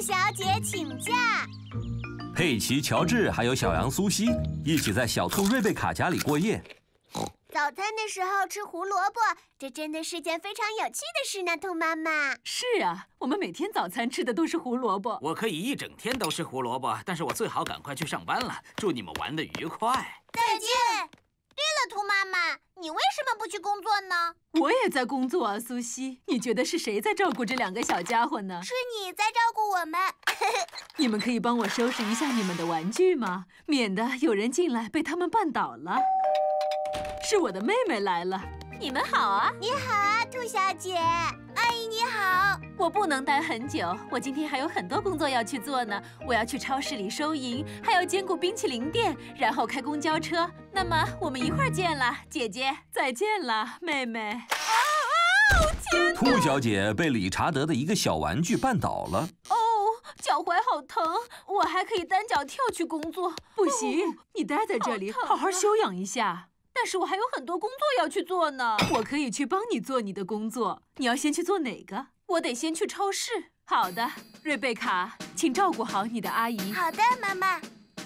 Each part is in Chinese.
小姐请假。 佩奇、乔治还有小羊苏西一起在小兔瑞贝卡家里过夜。 早餐的时候吃胡萝卜，这真的是件非常有趣的事呢，兔妈妈。 是啊，我们每天早餐吃的都是胡萝卜。 我可以一整天都吃胡萝卜，但是我最好赶快去上班了。祝你们玩得愉快。 再见。对了，兔妈妈，你为什么不去工作呢？ 我也在工作啊，苏西。你觉得是谁在照顾这2个小家伙呢？ 是你在照顾我们。 你们可以帮我收拾一下你们的玩具吗？免得有人进来被他们绊倒了。是我的妹妹来了。 你们好啊！你好啊，兔小姐。阿姨你好。 我不能待很久，我今天还有很多工作要去做呢。我要去超市里收银，还要兼顾冰淇淋店，然后开公交车。那么我们一会儿见了，姐姐。再见了，妹妹。天哪！ 兔小姐被理查德的一个小玩具绊倒了。 哦，脚踝好疼。我还可以单脚跳去工作。不行，你待在这里，好好休养一下。但是我还有很多工作要去做呢。我可以去帮你做你的工作。你要先去做哪个？我得先去超市。好的，瑞贝卡，请照顾好你的阿姨。 好的，妈妈。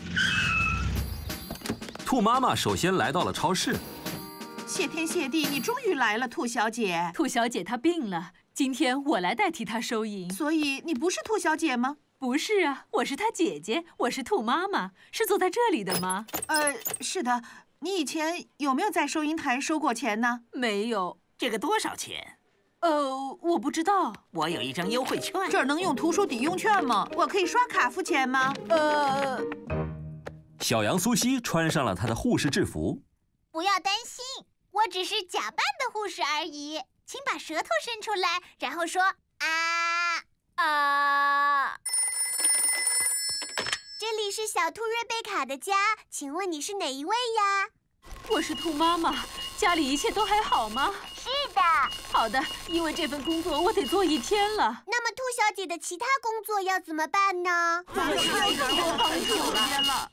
兔妈妈首先来到了超市。 谢天谢地，你终于来了，兔小姐。 兔小姐她病了，今天我来代替她收银。 所以你不是兔小姐吗？ 不是啊，我是她姐姐，我是兔妈妈。是坐在这里的吗？ 是的。你以前有没有在收银台收过钱呢？ 没有。 这个多少钱？ 我不知道。 我有一张优惠券。 这儿能用图书抵用券吗？我可以刷卡付钱吗？ 小羊苏西穿上了她的护士制服。 不要担心，我只是假扮的护士而已。请把舌头伸出来，然后说啊。这里是小兔瑞贝卡的家，请问你是哪一位呀？ 我是兔妈妈，家里一切都还好吗？ 是的。 好的，因为这份工作我得做1天了。 那么兔小姐的其他工作要怎么办呢？ 太多帮助了。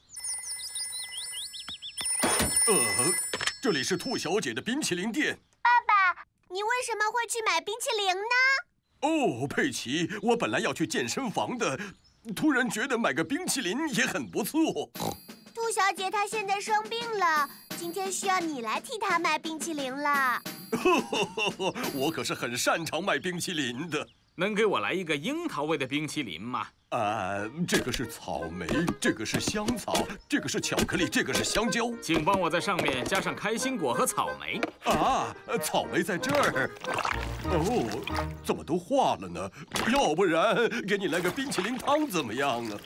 这里是兔小姐的冰淇淋店。 爸爸，你为什么会去买冰淇淋呢？ 哦，佩奇，我本来要去健身房的，突然觉得买个冰淇淋也很不错。 兔小姐她现在生病了，今天需要你来替她买冰淇淋了。 我可是很擅长卖冰淇淋的。 能给我来一个樱桃味的冰淇淋吗？ 这个是草莓，这个是香草，这个是巧克力，这个是香蕉。 请帮我在上面加上开心果和草莓。 草莓在这儿。哦，怎么都化了呢？要不然给你来个冰淇淋汤怎么样啊？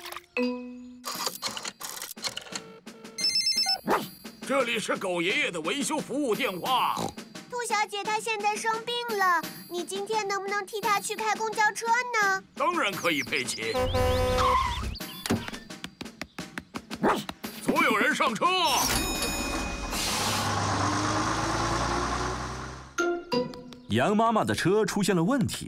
这里是狗爷爷的维修服务电话。 兔小姐她现在生病了，你今天能不能替她去开公交车呢？ 当然可以，佩奇。所有人上车。 羊妈妈的车出现了问题。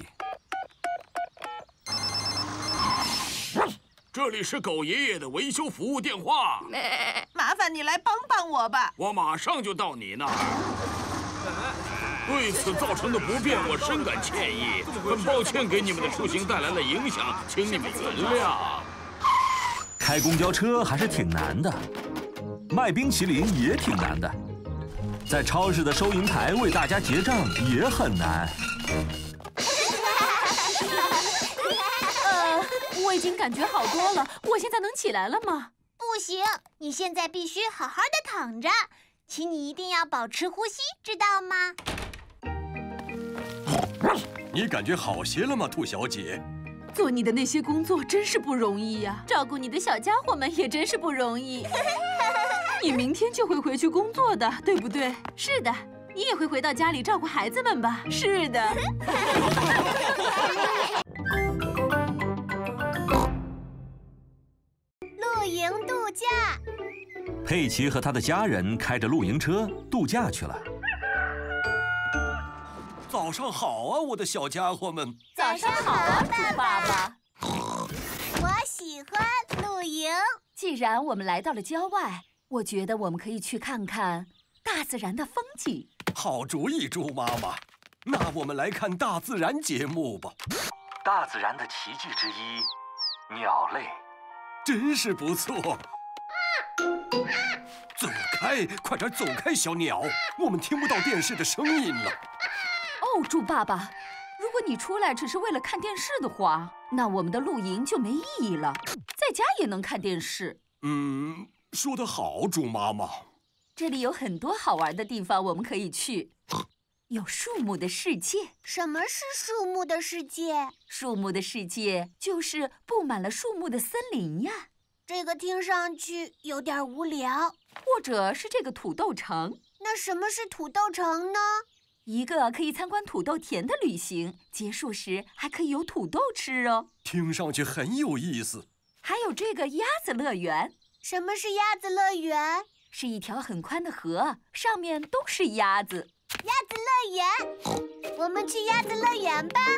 这里是狗爷爷的维修服务电话。 麻烦你来帮帮我吧。 我马上就到你那儿。对此造成的不便，我深感歉意，很抱歉给你们的出行带来了影响，请你们原谅。 开公交车还是挺难的，卖冰淇淋也挺难的，在超市的收银台为大家结账也很难。 我已经感觉好多了，我现在能起来了吗？ 不行，你现在必须好好的躺着，请你一定要保持呼吸，知道吗？ 你感觉好些了吗，兔小姐？ 做你的那些工作真是不容易呀，照顾你的小家伙们也真是不容易。你明天就会回去工作的，对不对？是的，你也会回到家里照顾孩子们吧？是的。 露营度假。 佩奇和他的家人开着露营车度假去了。 早上好啊，我的小家伙们！ 早上好啊，兔爸爸。我喜欢露营。 既然我们来到了郊外，我觉得我们可以去看看大自然的风景。 好主意，猪妈妈。那我们来看大自然节目吧。 大自然的奇迹之一——鸟类。 真是不错。走开，快点走开，小鸟，我们听不到电视的声音了。 哦，猪爸爸，如果你出来只是为了看电视的话，那我们的露营就没意义了。在家也能看电视。 说得好，猪妈妈。 这里有很多好玩的地方，我们可以去。有树木的世界。 什么是树木的世界？ 树木的世界就是布满了树木的森林呀。 这个听上去有点无聊。 或者是这个土豆城。 那什么是土豆城呢？ 一个可以参观土豆田的旅行，结束时还可以有土豆吃哦。 听上去很有意思。 还有这个鸭子乐园。 什么是鸭子乐园？ 是一条很宽的河，上面都是鸭子。 鸭子乐园，我们去鸭子乐园吧。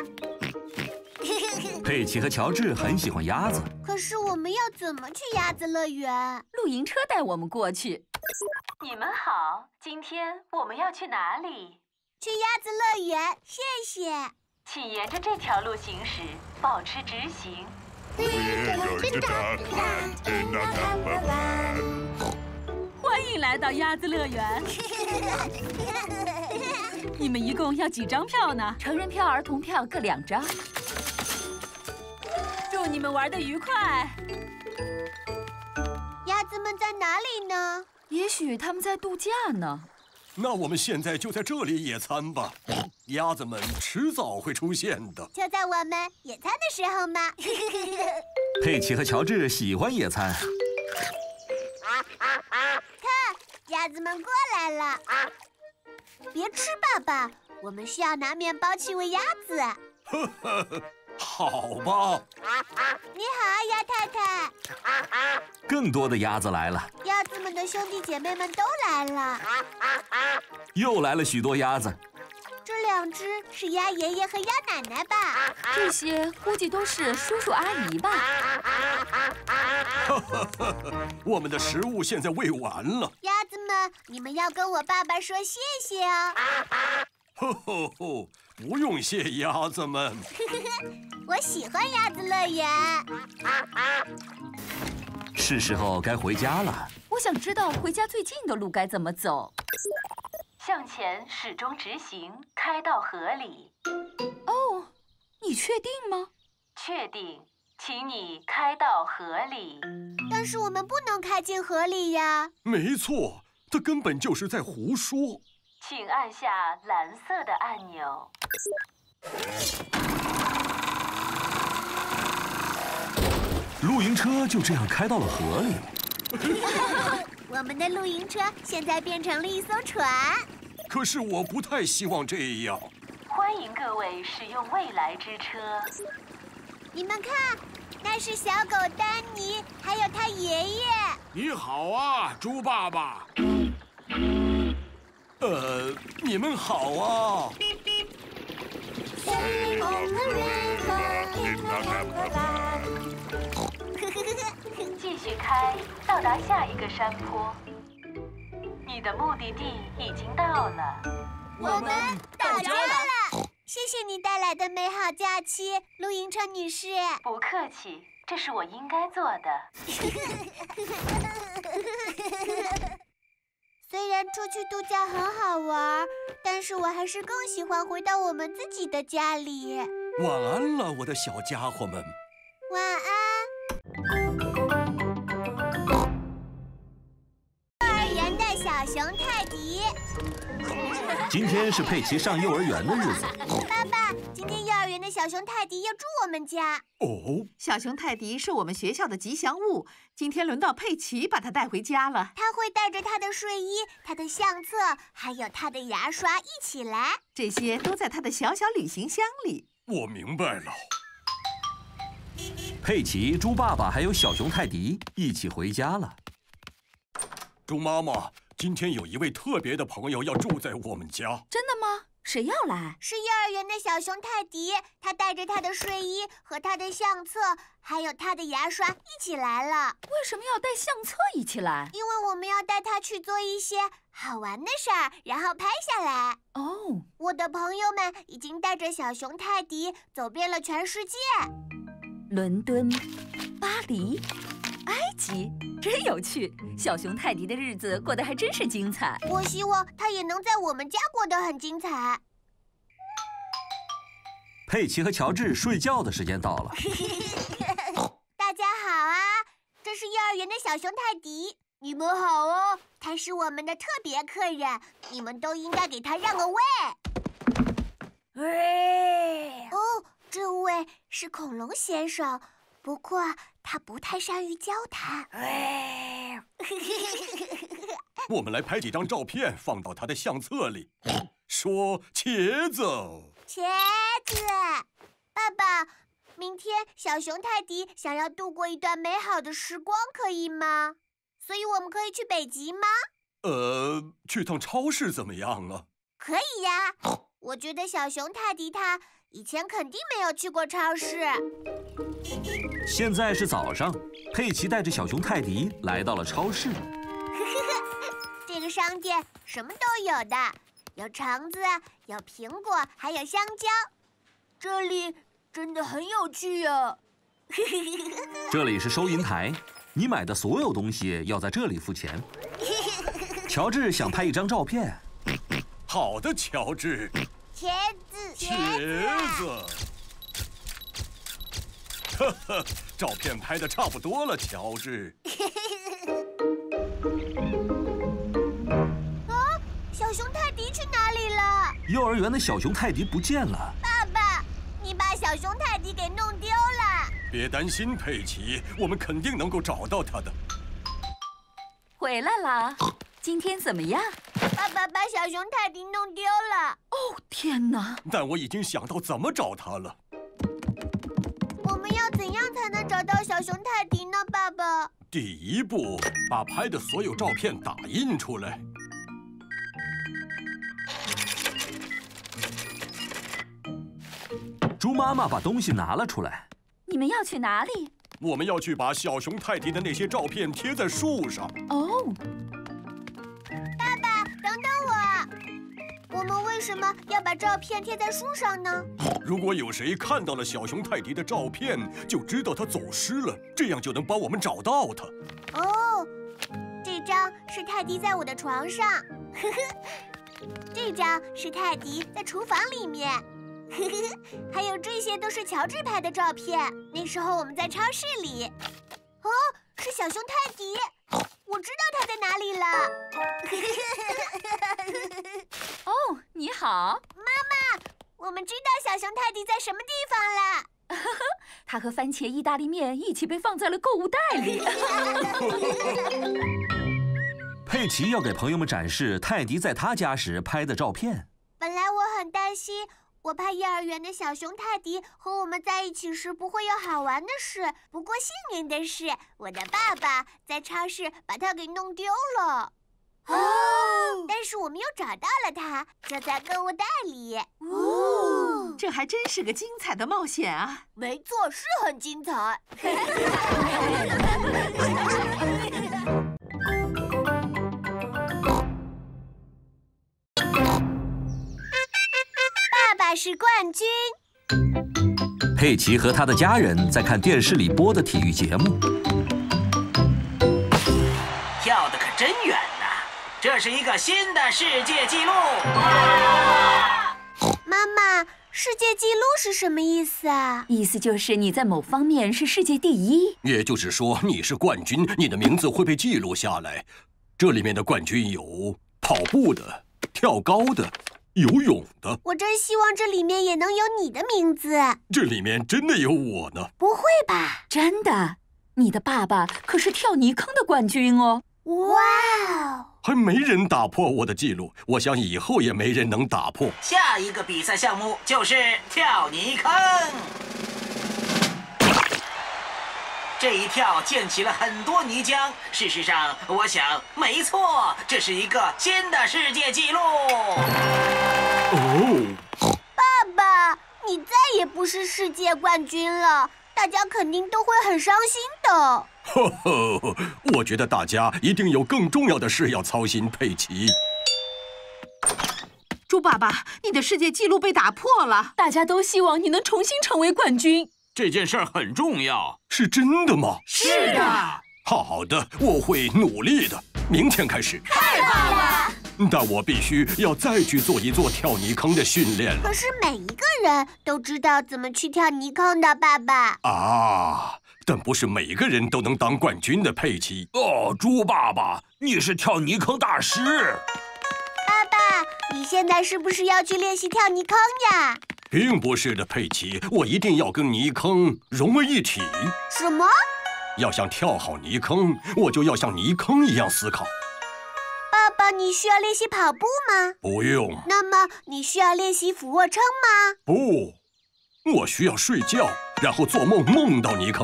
佩奇和乔治很喜欢鸭子。 可是我们要怎么去鸭子乐园？ 露营车带我们过去。 你们好，今天我们要去哪里？ 去鸭子乐园，谢谢。 请沿着这条路行驶，保持直行。欢迎来到鸭子乐园。 你们一共要几张票呢？ 成人票、儿童票各2张。 祝你们玩得愉快。 鸭子们在哪里呢？ 也许他们在度假呢。 那我们现在就在这里野餐吧，鸭子们迟早会出现的。 就在我们野餐的时候吗？ 佩奇和乔治喜欢野餐。 看，鸭子们过来了。别吃，爸爸，我们需要拿面包去喂鸭子。 好吧。 你好啊，鸭太太。 更多的鸭子来了。 鸭子们的兄弟姐妹们都来了。 又来了许多鸭子。 这2只是鸭爷爷和鸭奶奶吧？ 这些估计都是叔叔阿姨吧。 我们的食物现在喂完了。 鸭子们，你们要跟我爸爸说谢谢哦。 不用谢，鸭子们。 我喜欢鸭子乐园。 是时候该回家了。 我想知道回家最近的路该怎么走。 向前始终直行，开到河里。 哦，你确定吗？ 确定，请你开到河里。 但是我们不能开进河里呀。 没错，他根本就是在胡说。 请按下蓝色的按钮。 露营车就这样开到了河里。 我们的露营车现在变成了一艘船。 可是我不太希望这样。 欢迎各位使用未来之车。 你们看，那是小狗丹尼，还有他爷爷。 你好啊，猪爸爸。 你们好啊。 继续开，到达下一个山坡。你的目的地已经到了。 我们到家了。谢谢你带来的美好假期，露营车女士。 不客气，这是我应该做的。 虽然出去度假很好玩，但是我还是更喜欢回到我们自己的家里。 晚安了，我的小家伙们。 晚安。幼儿园的小熊泰迪。 今天是佩奇上幼儿园的日子。 爸爸，今天幼儿园的小熊泰迪要住我们家。 哦，小熊泰迪是我们学校的吉祥物，今天轮到佩奇把它带回家了。 他会带着他的睡衣、他的相册，还有他的牙刷一起来。 这些都在他的小小旅行箱里。 我明白了。 佩奇、猪爸爸还有小熊泰迪一起回家了。 猪妈妈，今天有一位特别的朋友要住在我们家。 真的吗？ 谁要来？ 是幼儿园的小熊泰迪，他带着他的睡衣和他的相册，还有他的牙刷一起来了。 为什么要带相册一起来？ 因为我们要带他去做一些好玩的事儿，然后拍下来。 哦， 我的朋友们已经带着小熊泰迪走遍了全世界。 伦敦、巴黎、埃及，真有趣。小熊泰迪的日子过得还真是精彩。 我希望他也能在我们家过得很精彩。 佩奇和乔治睡觉的时间到了。 大家好啊，这是幼儿园的小熊泰迪。你们好哦，他是我们的特别客人，你们都应该给他让个位。哦，这位是恐龙先生，不过他不太善于交谈。 我们来拍几张照片，放到他的相册里。说茄子。 茄子，爸爸，明天小熊泰迪想要度过一段美好的时光，可以吗？所以我们可以去北极吗？ 去趟超市怎么样啊？ 可以呀，我觉得小熊泰迪他以前肯定没有去过超市。 现在是早上，佩奇带着小熊泰迪来到了超市。 这个商店什么都有的，有橙子，有苹果，还有香蕉。这里真的很有趣呀！ 这里是收银台，你买的所有东西要在这里付钱。乔治想拍一张照片。 好的，乔治。 茄子， 茄子。呵呵，照片拍得差不多了，乔治。 小熊泰迪去哪里了？ 幼儿园的小熊泰迪不见了。 爸爸，你把小熊泰迪给弄丢了。 别担心，佩奇，我们肯定能够找到他的。 回来啦！今天怎么样？ 爸爸把小熊泰迪弄丢了。 哦，天哪！ 但我已经想到怎么找他了。 我们要怎样才能找到小熊泰迪呢，爸爸？ 第一步，把拍的所有照片打印出来。 猪妈妈把东西拿了出来。 你们要去哪里？ 我们要去把小熊泰迪的那些照片贴在树上。 哦， 爸爸，等等我！我们为什么要把照片贴在树上呢？ 如果有谁看到了小熊泰迪的照片，就知道他走失了，这样就能帮我们找到他。 哦，这张是泰迪在我的床上，呵呵，这张是泰迪在厨房里面。呵呵，还有这些都是乔治拍的照片。那时候我们在超市里。哦，是小熊泰迪，我知道他在哪里了。 哦，你好， 妈妈，我们知道小熊泰迪在什么地方了。 它和番茄意大利面一起被放在了购物袋里。 佩奇要给朋友们展示泰迪在他家时拍的照片。 本来我很担心，我怕幼儿园的小熊泰迪和我们在一起时不会有好玩的事。不过幸运的是，我的爸爸在超市把它给弄丢了。哦！但是我们又找到了它，就在购物袋里。 哦，这还真是个精彩的冒险啊！ 没错，是很精彩。爸爸是冠军。 佩奇和他的家人在看电视里播的体育节目。 跳得可真远呐！这是一个新的世界纪录。 妈妈，世界纪录是什么意思啊？ 意思就是你在某方面是世界第一。 也就是说，你是冠军，你的名字会被记录下来。这里面的冠军有跑步的、跳高的、游泳的。 我真希望这里面也能有你的名字。 这里面真的有我呢？ 不会吧？ 真的，你的爸爸可是跳泥坑的冠军哦。 哇哦！ 还没人打破我的记录，我想以后也没人能打破。 下一个比赛项目就是跳泥坑。这一跳溅起了很多泥浆。事实上，我想，没错，这是一个新的世界纪录。 哦， 你再也不是世界冠军了，大家肯定都会很伤心的。 呵呵，我觉得大家一定有更重要的事要操心，佩奇。 猪爸爸，你的世界纪录被打破了， 大家都希望你能重新成为冠军。 这件事儿很重要。 是真的吗？ 是的。 好的，我会努力的。明天开始。 太棒了！ 但我必须要再去做一做跳泥坑的训练了。 可是每一个人都知道怎么去跳泥坑的，爸爸。 啊，但不是每个人都能当冠军的，佩奇。 哦，猪爸爸，你是跳泥坑大师。 爸爸，你现在是不是要去练习跳泥坑呀？ 并不是的，佩奇，我一定要跟泥坑融为一体。 什么？ 要想跳好泥坑，我就要像泥坑一样思考。 爸爸，你需要练习跑步吗？ 不用。 那么你需要练习俯卧撑吗？ 不，我需要睡觉，然后做梦梦到泥坑。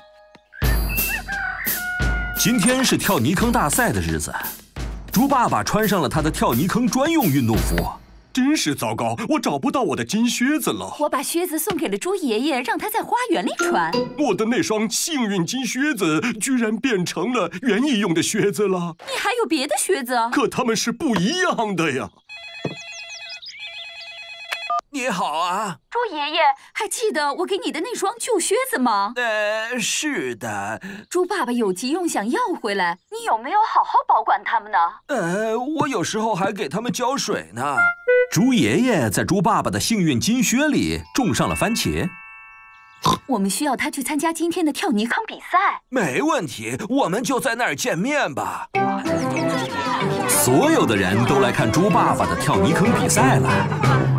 今天是跳泥坑大赛的日子，猪爸爸穿上了他的跳泥坑专用运动服。 真是糟糕，我找不到我的金靴子了。 我把靴子送给了猪爷爷，让他在花园里穿。 我的那双幸运金靴子居然变成了园艺用的靴子了。 你还有别的靴子？ 可它们是不一样的呀。 你好啊， 猪爷爷，还记得我给你的那双旧靴子吗？ 是的。 猪爸爸有急用想要回来，你有没有好好保管它们呢？ 我有时候还给它们浇水呢。猪爷爷在猪爸爸的幸运金靴里种上了番茄。 我们需要他去参加今天的跳泥坑比赛。 没问题，我们就在那儿见面吧。所有的人都来看猪爸爸的跳泥坑比赛了。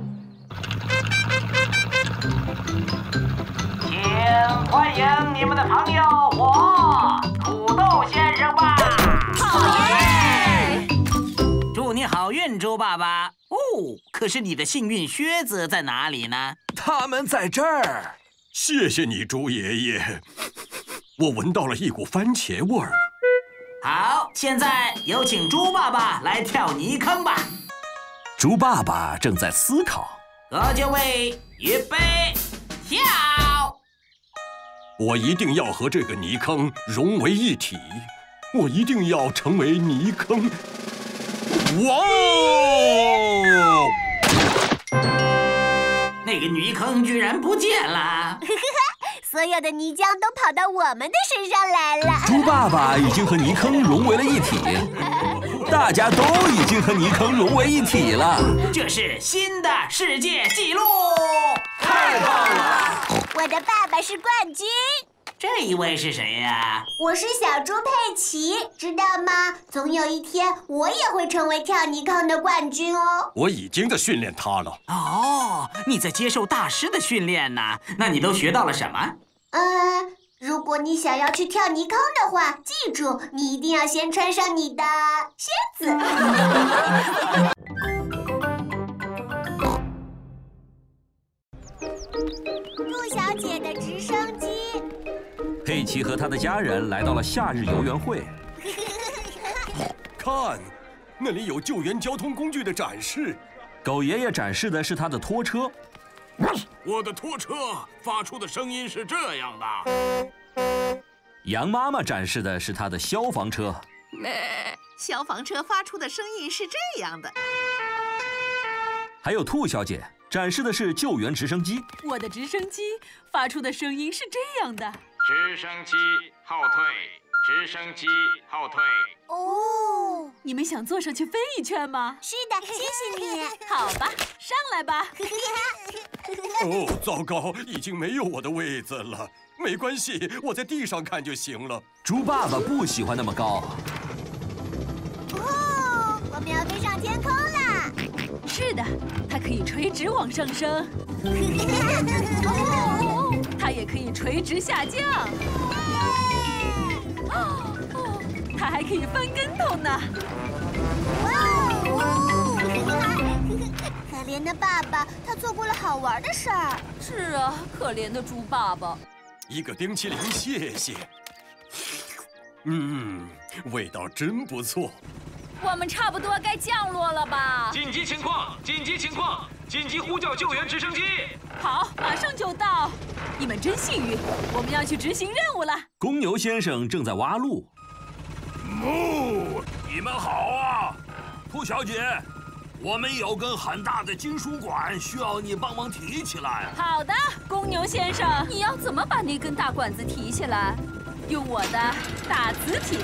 请欢迎你们的朋友我土豆先生吧！ 好耶！ 祝你好运，猪爸爸。哦，可是你的幸运靴子在哪里呢？ 他们在这儿。 谢谢你，猪爷爷。我闻到了一股番茄味儿。 好，现在有请猪爸爸来跳泥坑吧。 猪爸爸正在思考。 各就位，预备，跳！ 我一定要和这个泥坑融为一体，我一定要成为泥坑。哇哦！ 那个泥坑居然不见了！ 所有的泥浆都跑到我们的身上来了。 猪爸爸已经和泥坑融为了一体，大家都已经和泥坑融为一体了。 这是新的世界纪录！ 太棒了！ 我的爸爸是冠军。 这一位是谁呀？ 我是小猪佩奇，知道吗？总有一天我也会成为跳泥坑的冠军哦。 我已经在训练他了。 哦，你在接受大师的训练呢？那你都学到了什么？ 如果你想要去跳泥坑的话，记住，你一定要先穿上你的靴子。兔小姐的直升机。 佩奇和他的家人来到了夏日游园会。 看，那里有救援交通工具的展示。 狗爷爷展示的是他的拖车。 我的拖车发出的声音是这样的。 羊妈妈展示的是她的消防车。 消防车发出的声音是这样的。 还有兔小姐展示的是救援直升机。 我的直升机发出的声音是这样的。 直升机后退，直升机后退。 哦， 你们想坐上去飞一圈吗？ 是的，谢谢你。 好吧，上来吧。 哦，糟糕，已经没有我的位子了。没关系，我在地上看就行了。 猪爸爸不喜欢那么高。 哦，我们要飞上天空啦！ 是的，它可以垂直往上升，它也可以垂直下降。它还可以翻跟头呢。 可怜的爸爸，他错过了好玩的事儿。 是啊，可怜的猪爸爸。 一个冰淇淋，谢谢。味道真不错。 我们差不多该降落了吧？ 紧急情况！紧急情况！ 紧急呼叫救援直升机。 好，马上就到。你们真幸运，我们要去执行任务了。 公牛先生正在挖路。 你们好啊，兔小姐，我们有根很大的金属管，需要你帮忙提起来。 好的，公牛先生， 你要怎么把那根大管子提起来？ 用我的大磁铁。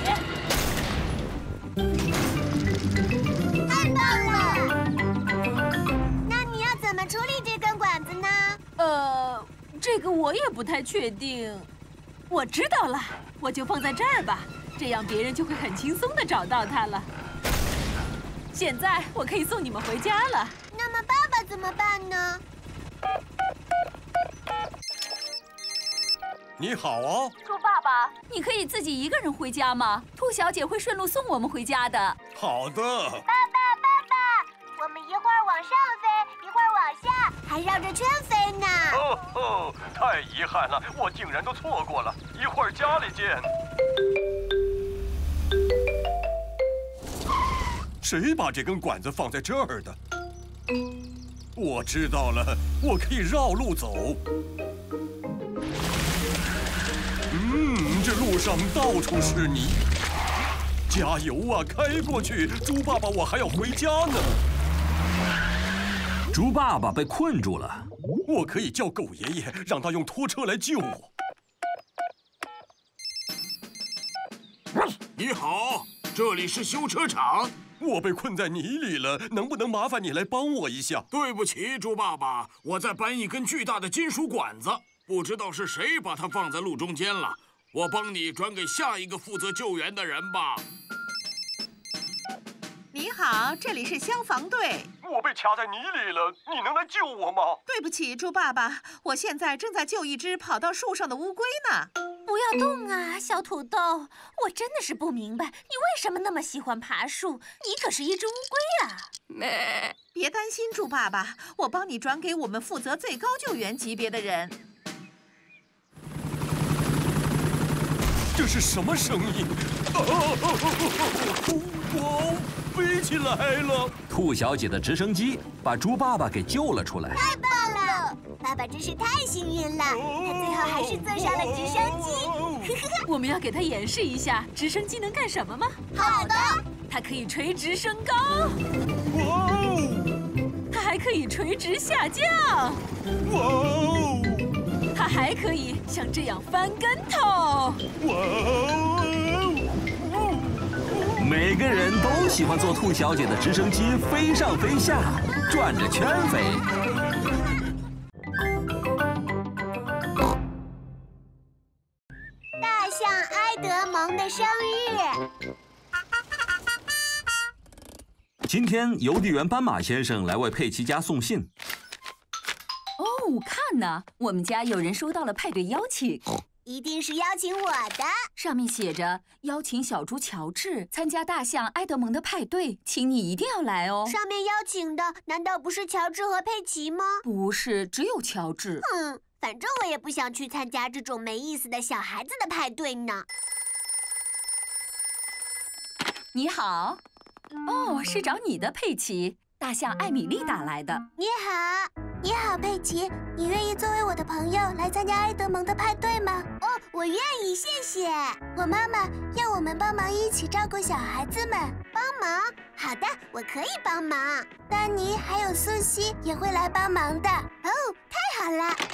太棒了！那你要怎么处理这根管子呢？ 这个我也不太确定。我知道了，我就放在这儿吧，这样别人就会很轻松地找到它了。现在我可以送你们回家了。 那么爸爸怎么办呢？ 你好啊， 猪爸爸，你可以自己一个人回家吗？兔小姐会顺路送我们回家的。 好的。 爸爸，我们一会儿往上飞，一会儿往下，还绕着圈飞呢。 哦，太遗憾了，我竟然都错过了。一会儿家里见。谁把这根管子放在这儿的？我知道了，我可以绕路走。这路上到处是泥。加油啊，开过去！猪爸爸，我还要回家呢。 猪爸爸被困住了。 我可以叫狗爷爷，让他用拖车来救我。 你好，这里是修车厂。 我被困在泥里了，能不能麻烦你来帮我一下？ 对不起，猪爸爸，我在搬一根巨大的金属管子，不知道是谁把它放在路中间了。我帮你转给下一个负责救援的人吧。 你好，这里是消防队。 我被卡在泥里了，你能来救我吗？ 对不起，猪爸爸，我现在正在救一只跑到树上的乌龟呢。 不要动啊，小土豆！我真的是不明白，你为什么那么喜欢爬树？你可是一只乌龟啊！ 别担心，猪爸爸，我帮你转给我们负责最高救援级别的人。 这是什么声音？我飞起来了！ 兔小姐的直升机把猪爸爸给救了出来。 太棒了！爸爸真是太幸运了，他最后还是坐上了直升机。 我们要给他演示一下直升机能干什么吗？ 好的。 它可以垂直升高。 哇哦！ 它还可以垂直下降。 哇哦！ 它还可以像这样翻跟头。 哇哦！ 每个人都喜欢坐兔小姐的直升机飞上飞下，转着圈飞。 大象埃德蒙的生日。 今天邮递员斑马先生来为佩奇家送信。 哦，看呐，我们家有人收到了派对邀请。 一定是邀请我的， 上面写着邀请小猪乔治参加大象埃德蒙的派对，请你一定要来哦。 上面邀请的难道不是乔治和佩奇吗？ 不是，只有乔治。 反正我也不想去参加这种没意思的小孩子的派对呢。 你好，哦，是找你的佩奇，大象艾米丽打来的。 你好，佩奇，你愿意作为我的朋友来参加埃德蒙的派对吗？哦，我愿意，谢谢。我妈妈要我们帮忙一起照顾小孩子们。帮忙？好的，我可以帮忙。丹尼还有苏西也会来帮忙的。哦，太好了！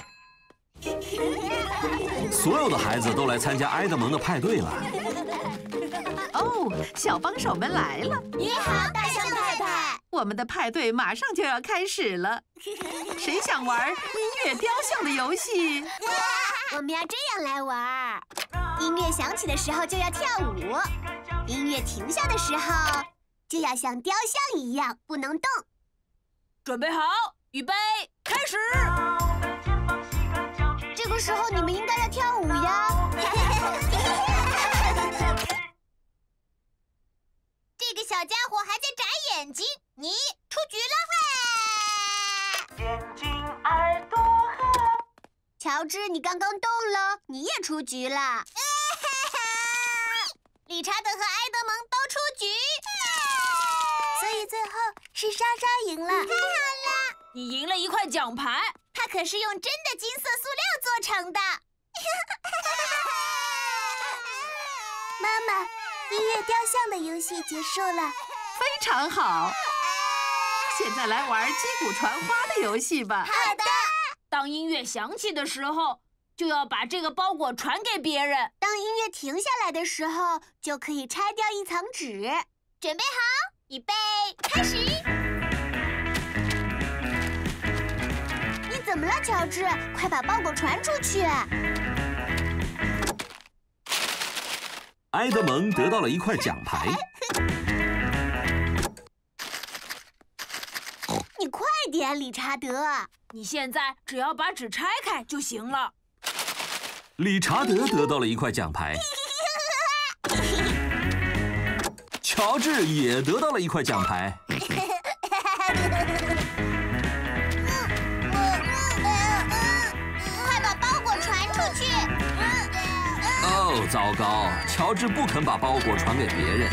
所有的孩子都来参加埃德蒙的派对了。 哦，小帮手们来了！ 你好，大象太太。 我们的派对马上就要开始了，谁想玩音乐雕像的游戏？ 我们要这样来玩：音乐响起的时候就要跳舞，音乐停下的时候就要像雕像一样不能动。 准备好，预备，开始！ 这个时候你们应该要跳舞呀。这个小家伙还在眨眼睛，你出局了！眼睛、耳朵和……乔治，你刚刚动了，你也出局了。理查德和埃德蒙都出局，所以最后是莎莎赢了。太好了！ 你赢了一块奖牌， 它可是用真的金色塑料做成的。妈妈，音乐雕像的游戏结束了， 非常好。现在来玩击鼓传花的游戏吧。 好的。 当音乐响起的时候，就要把这个包裹传给别人。 当音乐停下来的时候，就可以拆掉一层纸。准备好，预备，开始！你怎么了，乔治？快把包裹传出去！ 埃德蒙得到了一块奖牌。 你快点，理查德！ 你现在只要把纸拆开就行了。 理查德得到了一块奖牌。乔治也得到了一块奖牌。 快把包裹传出去！ 哦，糟糕！乔治不肯把包裹传给别人。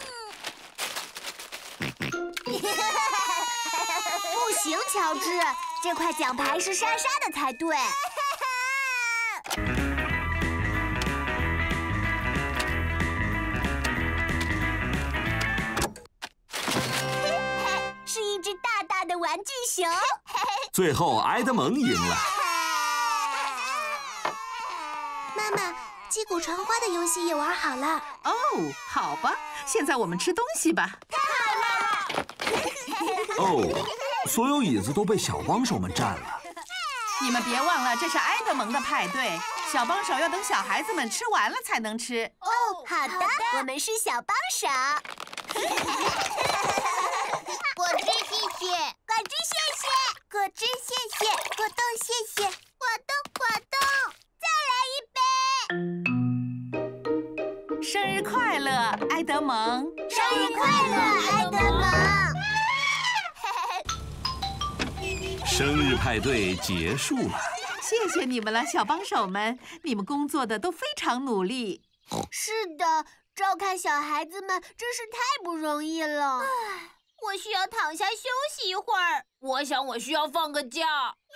不行，乔治，这块奖牌是莎莎的才对。是一只大大的玩具熊。 最后，埃德蒙赢了。 妈妈，击鼓传花的游戏也玩好了。 哦，好吧，现在我们吃东西吧。 哦，所有椅子都被小帮手们占了。 你们别忘了，这是埃德蒙的派对，小帮手要等小孩子们吃完了才能吃。 哦，好的，我们是小帮手。果汁谢谢，果汁谢谢，果汁谢谢，果冻谢谢，果冻果冻，再来一杯。 生日快乐，埃德蒙！ 生日快乐，埃德蒙！ 生日派对结束了。 谢谢你们了，小帮手们，你们工作的都非常努力。 是的，照看小孩子们真是太不容易了。我需要躺下休息一会儿。 我想我需要放个假。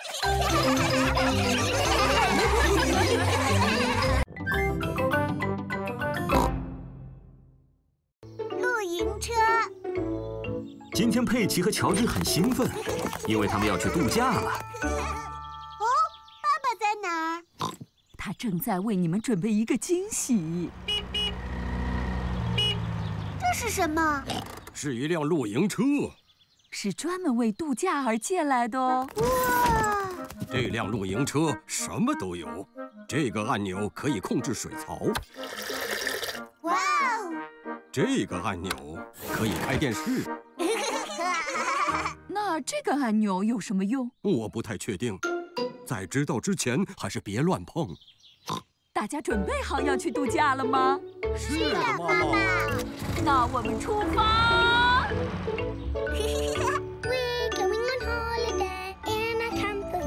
露营车。 今天佩奇和乔治很兴奋，因为他们要去度假了。 哦，爸爸在哪儿？ 他正在为你们准备一个惊喜。 这是什么？ 是一辆露营车， 是专门为度假而借来的哦。 哇！ 这辆露营车什么都有，这个按钮可以控制水槽。 哇哦！ 这个按钮可以开电视。 那这个按钮有什么用？ 我不太确定，在知道之前还是别乱碰。 大家准备好要去度假了吗？ 是的，妈妈。 那我们出发。 We're going on holiday in a camper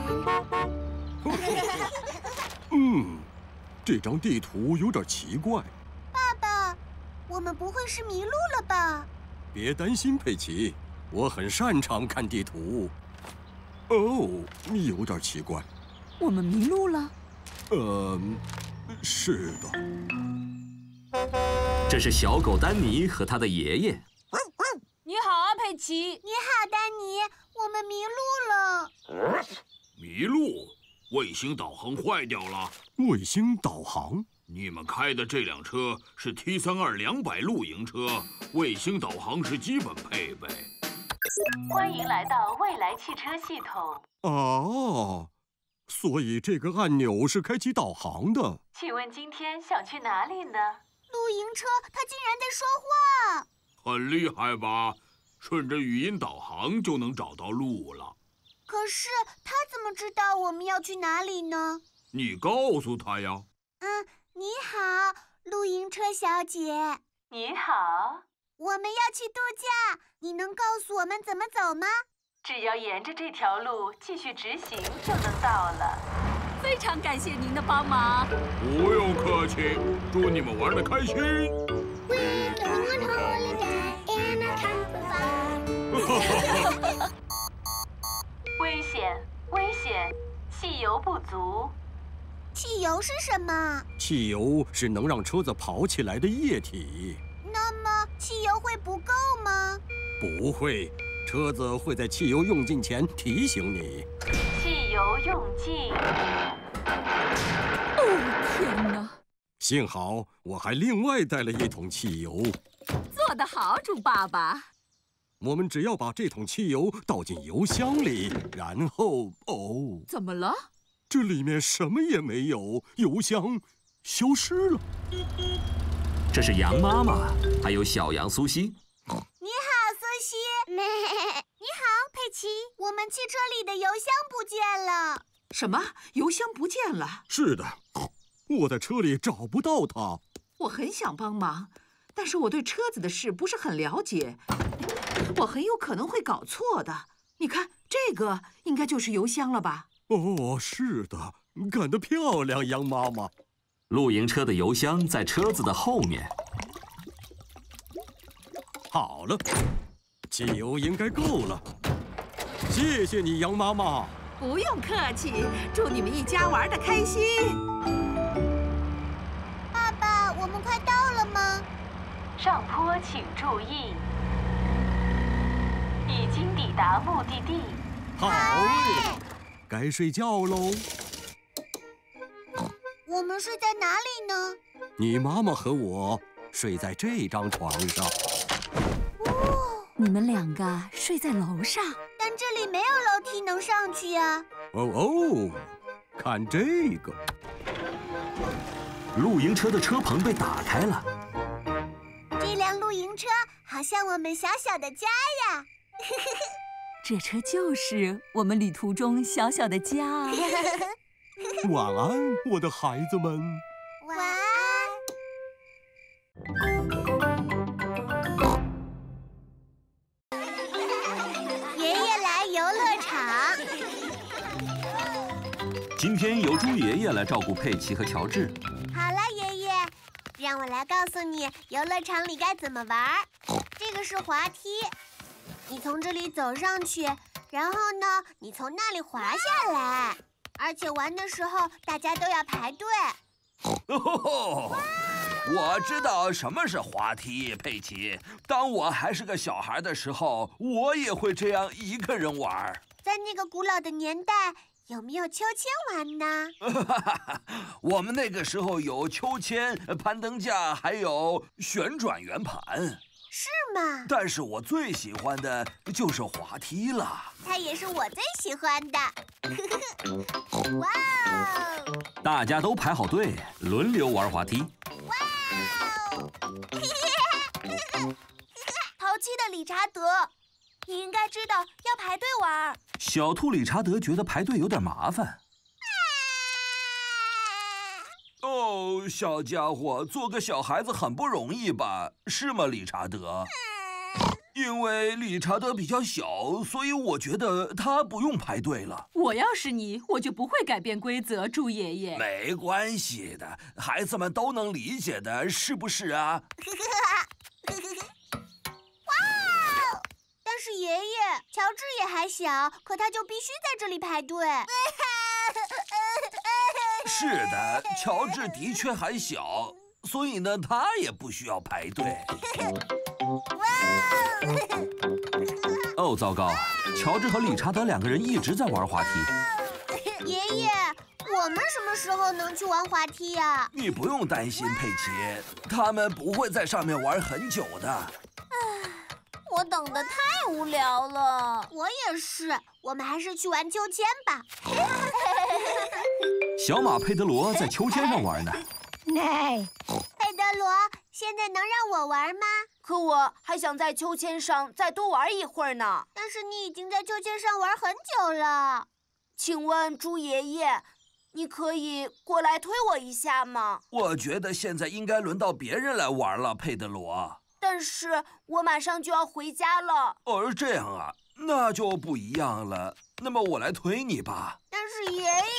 van. 这张地图有点奇怪。 爸爸，我们不会是迷路了吧？ 别担心，佩奇，我很擅长看地图。哦，有点奇怪。 我们迷路了？ 是的。 这是小狗丹尼和他的爷爷。 你好啊，佩奇。 你好，丹尼，我们迷路了。 迷路？卫星导航坏掉了。 卫星导航？ 你们开的这辆车是 T32200露营车，卫星导航是基本配备。 欢迎来到未来汽车系统。 哦，所以这个按钮是开启导航的。 请问今天想去哪里呢？ 露营车，它竟然在说话。 很厉害吧？顺着语音导航就能找到路了。 可是他怎么知道我们要去哪里呢？ 你告诉他呀。 你好，露营车小姐。 你好。 我们要去度假，你能告诉我们怎么走吗？ 只要沿着这条路继续直行就能到了。 非常感谢您的帮忙。 不用客气，祝你们玩得开心。 We're going on holiday in a camper van. 危险！危险！汽油不足。 汽油是什么？ 汽油是能让车子跑起来的液体。 那么汽油会不够吗？ 不会，车子会在汽油用尽前提醒你。 汽油用尽。 哦，天哪！ 幸好我还另外带了一桶汽油。 做得好，猪爸爸。 我们只要把这桶汽油倒进油箱里，然后怎么了？ 这里面什么也没有，油箱消失了。 这是羊妈妈，还有小羊苏西。 你好，苏西。你好，佩奇。我们汽车里的油箱不见了。 什么？油箱不见了？ 是的，我在车里找不到它。 我很想帮忙，但是我对车子的事不是很了解，我很有可能会搞错的。你看，这个应该就是油箱了吧？ 哦，是的，干得漂亮，羊妈妈。 露营车的油箱在车子的后面。 好了，汽油应该够了。谢谢你，羊妈妈。 不用客气，祝你们一家玩得开心。 爸爸，我们快到了吗？ 上坡请注意，已经抵达目的地。 好，该睡觉喽。 我们睡在哪里呢？ 你妈妈和我睡在这张床上。 你们两个睡在楼上， 但这里没有楼梯能上去呀。 看这个， 露营车的车棚被打开了。 这辆露营车好像我们小小的家呀。 这车就是我们旅途中小小的家。 晚安，我的孩子们。 晚安。爷爷来游乐场。 今天由猪爷爷来照顾佩奇和乔治。 好了，爷爷，让我来告诉你游乐场里该怎么玩。这个是滑梯，你从这里走上去，然后呢，你从那里滑下来。而且玩的时候，大家都要排队。 我知道什么是滑梯，佩奇。当我还是个小孩的时候，我也会这样一个人玩。 在那个古老的年代，有没有秋千玩呢？ 我们那个时候有秋千、攀登架，还有旋转圆盘。 是吗？ 但是我最喜欢的就是滑梯了。 它也是我最喜欢的。哇哦！ 大家都排好队，轮流玩滑梯。 哇哦！淘气的理查德，你应该知道要排队玩。 小兔理查德觉得排队有点麻烦。 哦，小家伙，做个小孩子很不容易吧？是吗，理查德？因为理查德比较小，所以我觉得他不用排队了。 我要是你，我就不会改变规则，猪爷爷。 没关系的，孩子们都能理解的，是不是啊？ 哇哦！但是爷爷，乔治也还小，可他就必须在这里排队。 是的，乔治的确还小，所以呢，他也不需要排队。 哦，糟糕！乔治和理查德两个人一直在玩滑梯。 爷爷，我们什么时候能去玩滑梯呀？ 你不用担心，佩奇，他们不会在上面玩很久的。 我等得太无聊了。我也是，我们还是去玩秋千吧。 小马佩德罗在秋千上玩呢。 佩德罗，现在能让我玩吗？ 可我还想在秋千上再多玩一会儿呢。 但是你已经在秋千上玩很久了。 请问猪爷爷，你可以过来推我一下吗？ 我觉得现在应该轮到别人来玩了，佩德罗。 但是我马上就要回家了。 哦，这样啊，那就不一样了。那么我来推你吧。 但是爷爷，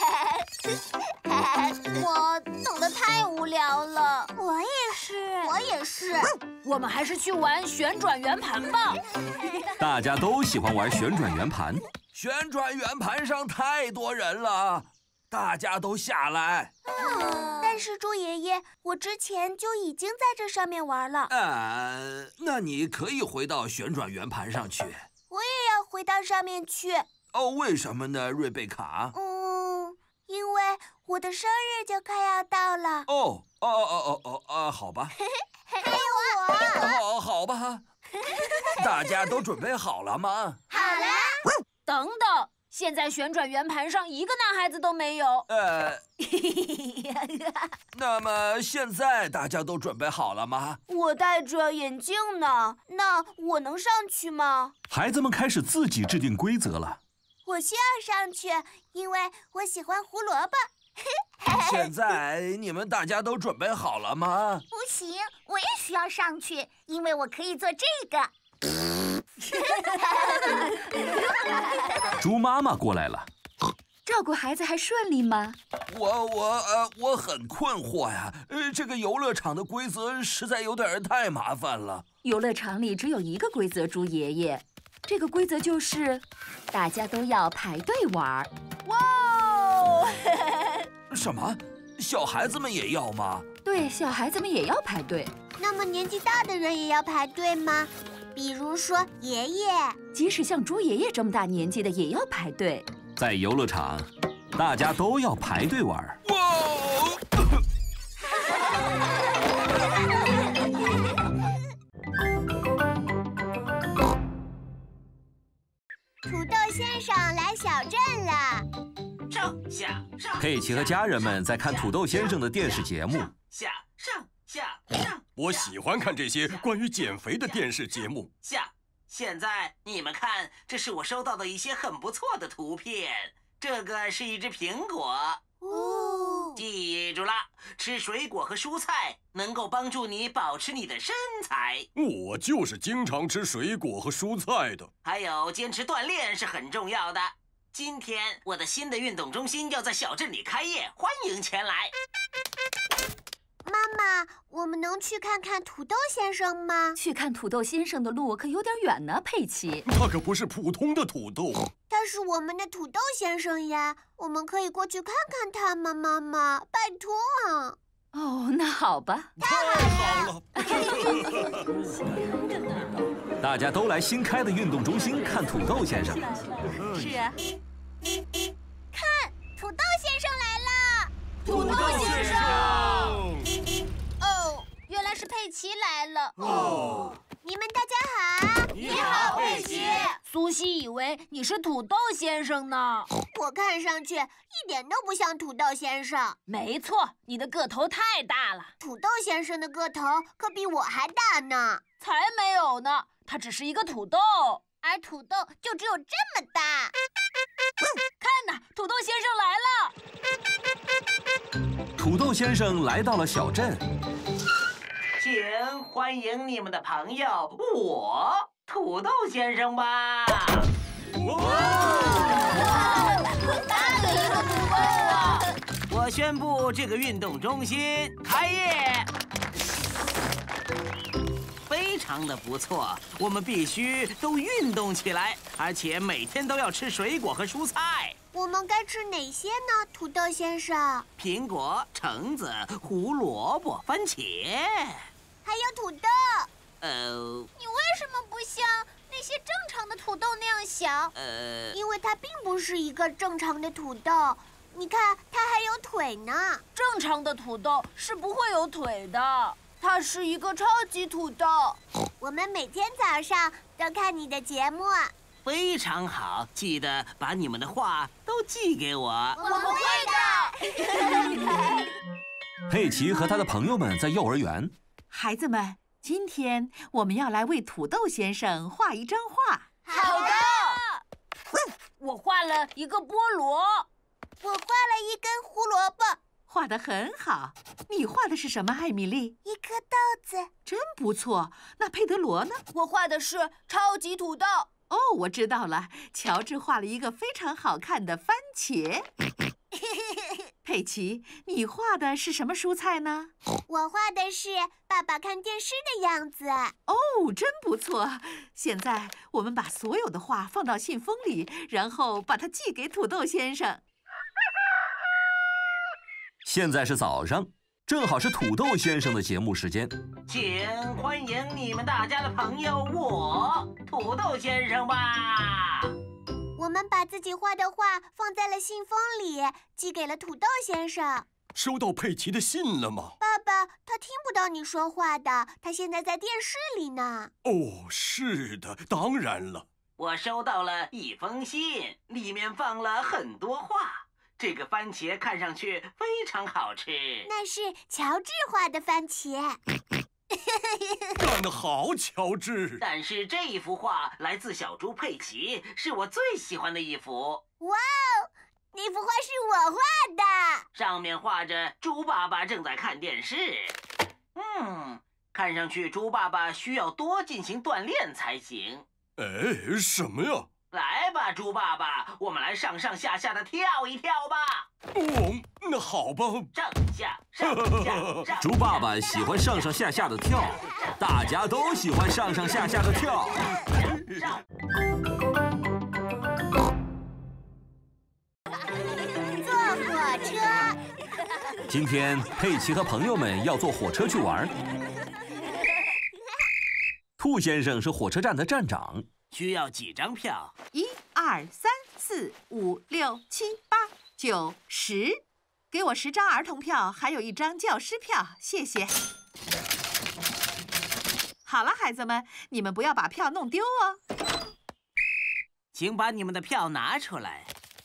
我等得太无聊了。我也是，我也也是。 我们还是去玩旋转圆盘吧。 大家都喜欢玩旋转圆盘。 旋转圆盘上太多人了，大家都下来。 但是猪爷爷，我之前就已经在这上面玩了。 那你可以回到旋转圆盘上去。 我也要回到上面去。 哦，为什么呢，瑞贝卡？ 因为我的生日就快要到了。 好吧。 还有我。 好吧。大家都准备好了吗？ 好了。 等等，现在旋转圆盘上一个男孩子都没有。 那么现在大家都准备好了吗？ 我戴着眼镜呢，那我能上去吗？ 孩子们开始自己制定规则了。 我需要上去，因为我喜欢胡萝卜。 现在你们大家都准备好了吗？ 不行，我也需要上去，因为我可以做这个。 猪妈妈过来了。 照顾孩子还顺利吗？ 我很困惑呀。这个游乐场的规则实在有点太麻烦了。 游乐场里只有一个规则，猪爷爷。这个规则就是，大家都要排队玩。 哇哦！ 什么？小孩子们也要吗？ 对，小孩子们也要排队。 那么年纪大的人也要排队吗？比如说爷爷。 即使像猪爷爷这么大年纪的也要排队。 在游乐场，大家都要排队玩。 土豆先生来小镇了。 上下上。 佩奇和家人们在看土豆先生的电视节目。 上。 我喜欢看这些关于减肥的电视节目。 现在你们看，这是我收到的一些很不错的图片。这个是一只苹果。记住了，吃水果和蔬菜能够帮助你保持你的身材。 我就是经常吃水果和蔬菜的。 还有，坚持锻炼是很重要的。今天我的新的运动中心要在小镇里开业，欢迎前来。 妈妈，我们能去看看土豆先生吗？ 去看土豆先生的路可有点远呢，佩奇。 他可不是普通的土豆， 他是我们的土豆先生呀，我们可以过去看看他吗？妈妈，拜托啊！ 哦，那好吧。 太好了！ 大家都来新开的运动中心看土豆先生。 是啊。 看，土豆先生来了！ 土豆先生。 原来是佩奇来了。你们大家好。 你好，佩奇。 苏西以为你是土豆先生呢。 我看上去一点都不像土豆先生。 没错，你的个头太大了。 土豆先生的个头可比我还大呢。 才没有呢，他只是一个土豆， 而土豆就只有这么大。 看呐，土豆先生来了。 土豆先生来到了小镇。 请欢迎你们的朋友，我土豆先生吧。 大的一个土豆啊！ 我宣布这个运动中心开业。非常的不错，我们必须都运动起来，而且每天都要吃水果和蔬菜。 我们该吃哪些呢，土豆先生？ 苹果、橙子、胡萝卜、番茄， 还有土豆。 你为什么不像那些正常的土豆那样小？ 因为它并不是一个正常的土豆。你看，它还有腿呢。 正常的土豆是不会有腿的。 它是一个超级土豆。 我们每天早上都看你的节目。 非常好，记得把你们的话都寄给我。 我们会的。 佩奇和他的朋友们在幼儿园。 孩子们，今天我们要来为土豆先生画一张画。 好的。 我画了一个菠萝。 我画了一根胡萝卜。 画得很好。你画的是什么，艾米丽？ 一颗豆子。 真不错。那佩德罗呢？ 我画的是超级土豆。 哦，我知道了。乔治画了一个非常好看的番茄。 佩奇，你画的是什么蔬菜呢？ 我画的是爸爸看电视的样子。 哦，真不错。现在我们把所有的画放到信封里，然后把它寄给土豆先生。 现在是早上，正好是土豆先生的节目时间。 请欢迎你们大家的朋友我，土豆先生吧。 我们把自己画的画放在了信封里，寄给了土豆先生。 收到佩奇的信了吗？ 爸爸，他听不到你说话的，他现在在电视里呢。 哦，是的，当然了。 我收到了一封信，里面放了很多画。这个番茄看上去非常好吃。 那是乔治画的番茄。 干得好，乔治！ 但是这一幅画来自小猪佩奇，是我最喜欢的一幅。 哇哦，那幅画是我画的， 上面画着猪爸爸正在看电视。看上去猪爸爸需要多进行锻炼才行。 哎，什么呀？ 来吧，猪爸爸，我们来上上下下的跳一跳吧。 哦，那好吧。 上下上下。 猪爸爸喜欢上上下下的跳，大家都喜欢上上下下的跳。 坐火车。 今天佩奇和朋友们要坐火车去玩。兔先生是火车站的站长。 需要几张票 ？1、2、3、4、5、6、7、8、9、10，给我10张儿童票，还有1张教师票，谢谢。好了，孩子们，你们不要把票弄丢哦。 请把你们的票拿出来。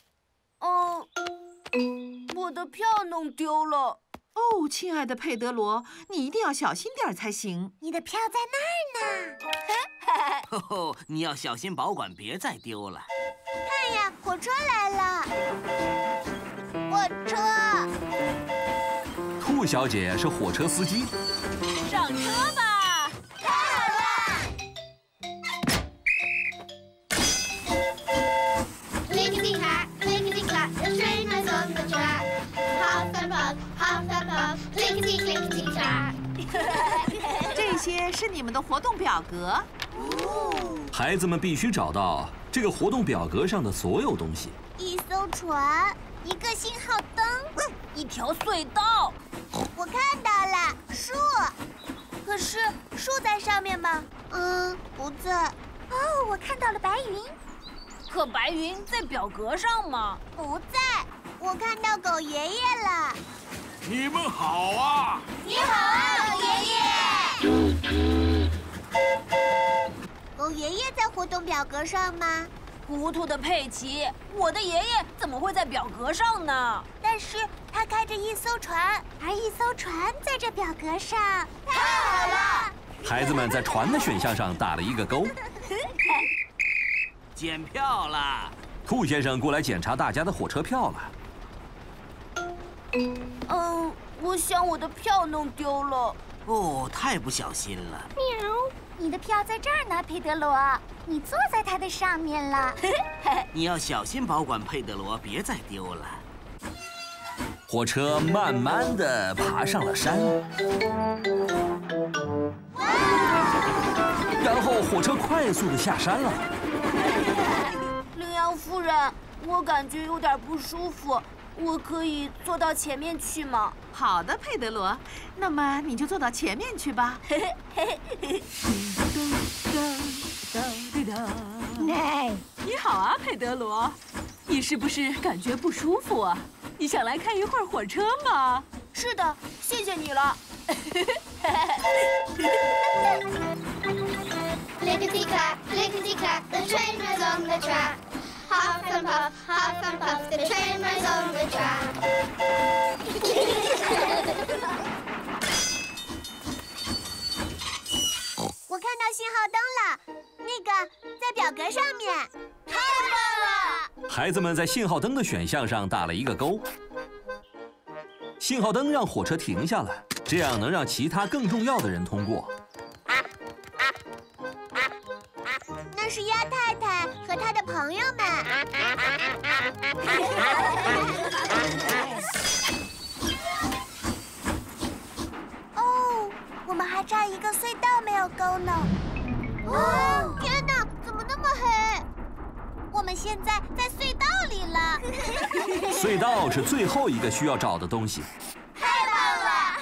我的票弄丢了。 哦，亲爱的佩德罗，你一定要小心点才行。 你的票在那儿呢。 你要小心保管，别再丢了。 看呀，火车来了！火车。 兔小姐是火车司机。 上车吧！ 太好了 ！Clickety-clack, clickety-clack, the train is on the track. Puff and puff, puff and puff, clickety-clickety-clack. 这些是你们的活动表格。 孩子们必须找到这个活动表格上的所有东西。 一艘船，一个信号灯， 一条隧道。 我看到了树，可是树在上面吗？不在。哦，我看到了白云。 可白云在表格上吗？ 不在。我看到狗爷爷了。 你们好啊！ 你好啊，狗爷爷。狗爷爷在活动表格上吗？ 糊涂的佩奇，我的爷爷怎么会在表格上呢？ 但是他开着一艘船，而一艘船在这表格上。太好了！ 孩子们在船的选项上打了一个勾。 检票了。 兔先生过来检查大家的火车票了。 我想我的票弄丢了。 哦，太不小心了。 喵，你的票在这儿呢，佩德罗，你坐在它的上面了。 你要小心保管，佩德罗，别再丢了。 火车慢慢地爬上了山，然后火车快速地下山了。 羚羊夫人，我感觉有点不舒服。我可以坐到前面去吗？ 好的，佩德罗，那么你就坐到前面去吧。 你好啊，佩德罗，你是不是感觉不舒服啊？你想来看一会儿火车吗？ 是的，谢谢你了。 Clickety-clack, clickety-clack, the train is on the track. Huff and puff, the train is on the track. 我看到信号灯了，那个在表格上面。太棒了！ 孩子们在信号灯的选项上打了一个勾。信号灯让火车停下了，这样能让其他更重要的人通过。 那是鸭太太和她的朋友们。 个隧道没有勾呢。哦，天哪，怎么那么黑？我们现在在隧道里了。 隧道是最后一个需要找的东西。 太棒了！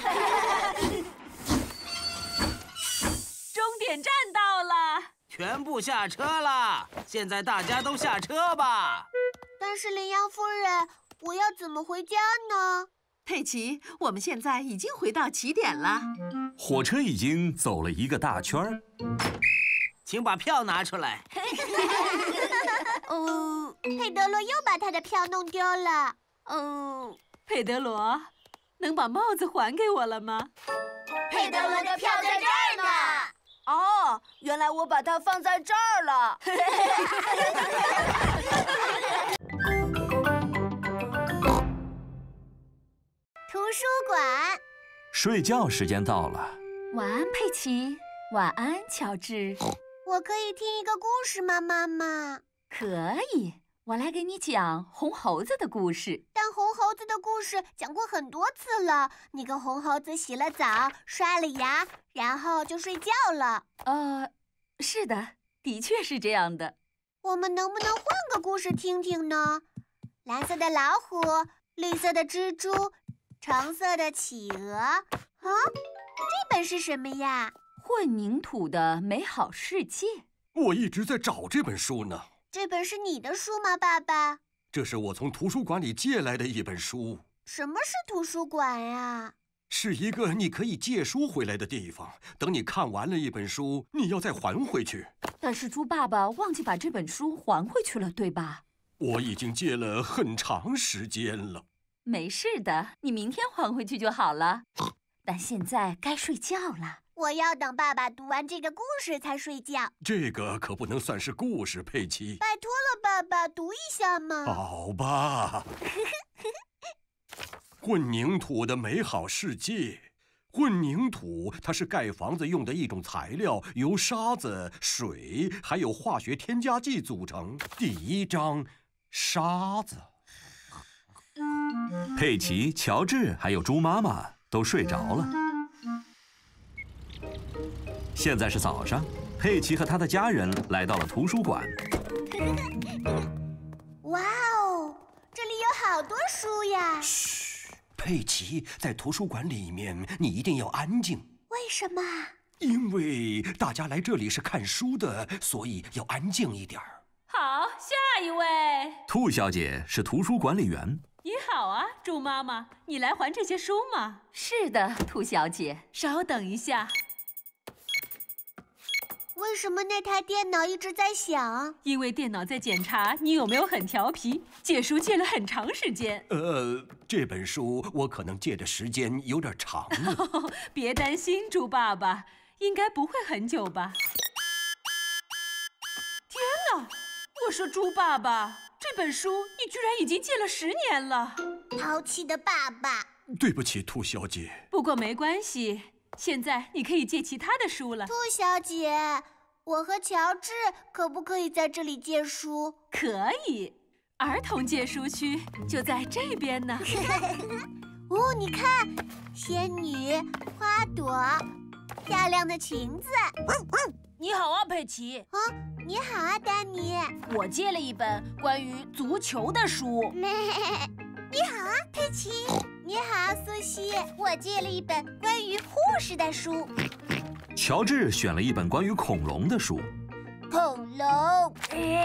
终点站到了， 全部下车了。现在大家都下车吧。 但是羚羊夫人，我要怎么回家呢？ 佩奇，我们现在已经回到起点了。 火车已经走了一个大圈儿。 请把票拿出来。 佩德罗又把他的票弄丢了。 佩德罗，能把帽子还给我了吗？ 佩德罗的票在这儿呢。哦，原来我把它放在这儿了。 图书馆。 睡觉时间到了。 晚安，佩奇。晚安，乔治。 我可以听一个故事吗，妈妈？ 可以，我来给你讲红猴子的故事。 但红猴子的故事讲过很多次了。那个红猴子洗了澡，刷了牙，然后就睡觉了。 是的，的确是这样的。 我们能不能换个故事听听呢？蓝色的老虎，绿色的蜘蛛，橙色的企鹅。这本是什么呀？ 混凝土的美好世界。 我一直在找这本书呢。 这本是你的书吗，爸爸？ 这是我从图书馆里借来的一本书。 什么是图书馆呀？ 是一个你可以借书回来的地方。等你看完了一本书，你要再还回去。 但是猪爸爸忘记把这本书还回去了，对吧？ 我已经借了很长时间了。 没事的，你明天还回去就好了。但现在该睡觉了。 我要等爸爸读完这个故事才睡觉。 这个可不能算是故事，佩奇。 拜托了，爸爸，读一下嘛。 好吧。混凝土的美好世界。混凝土它是盖房子用的一种材料，由沙子、水还有化学添加剂组成。第一章，沙子。 佩奇、乔治还有猪妈妈都睡着了。现在是早上，佩奇和他的家人来到了图书馆。 哇哦，这里有好多书呀！ 嘘，佩奇，在图书馆里面，你一定要安静。 为什么？ 因为大家来这里是看书的，所以要安静一点儿。 好，下一位。 兔小姐是图书管理员。 你好啊，猪妈妈，你来还这些书吗？ 是的，兔小姐。 稍等一下。 为什么那台电脑一直在响？ 因为电脑在检查你有没有很调皮，借书借了很长时间。 这本书我可能借的时间有点长了。 别担心，猪爸爸，应该不会很久吧？天哪！我说猪爸爸，这本书你居然已经借了10年了。 淘气的爸爸。 对不起，兔小姐。 不过没关系。现在你可以借其他的书了。 兔小姐，我和乔治可不可以在这里借书？ 可以，儿童借书区就在这边呢。 哦，你看，仙女、花朵、漂亮的裙子。 你好啊，佩奇。 你好啊，丹尼。 我借了一本关于足球的书。 你好啊，佩奇。你好，苏西。我借了一本关于护士的书。 乔治选了一本关于恐龙的书。 恐龙。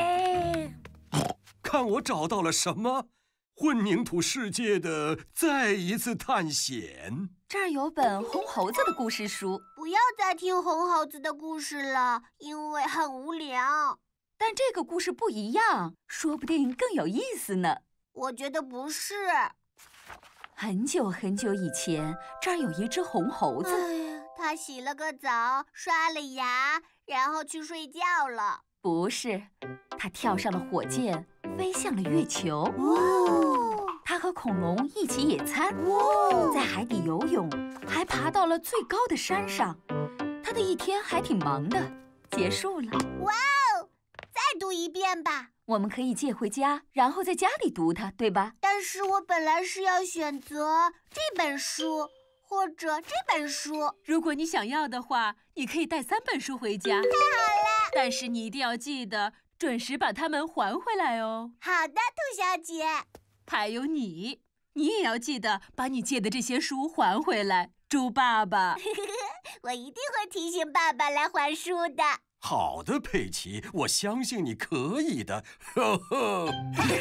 看我找到了什么？混凝土世界的再一次探险。 这儿有本红猴子的故事书。 不要再听红猴子的故事了，因为很无聊。 但这个故事不一样，说不定更有意思呢。 我觉得不是。 很久很久以前，这儿有一只红猴子。 他洗了个澡，刷了牙，然后去睡觉了。 不是，他跳上了火箭，飞向了月球。他和恐龙一起野餐，在海底游泳，还爬到了最高的山上。他的一天还挺忙的，结束了。 哇哦！再读一遍吧。 我们可以借回家，然后在家里读它，对吧？ 但是我本来是要选择这本书《 或者这本书。 如果你想要的话，你可以带3本书回家。太好了！ 但是你一定要记得准时把它们还回来哦。 好的，兔小姐。 还有你也要记得把你借的这些书还回来，猪爸爸。 我一定会提醒爸爸来还书的。 好的，佩奇，我相信你可以的。呵呵。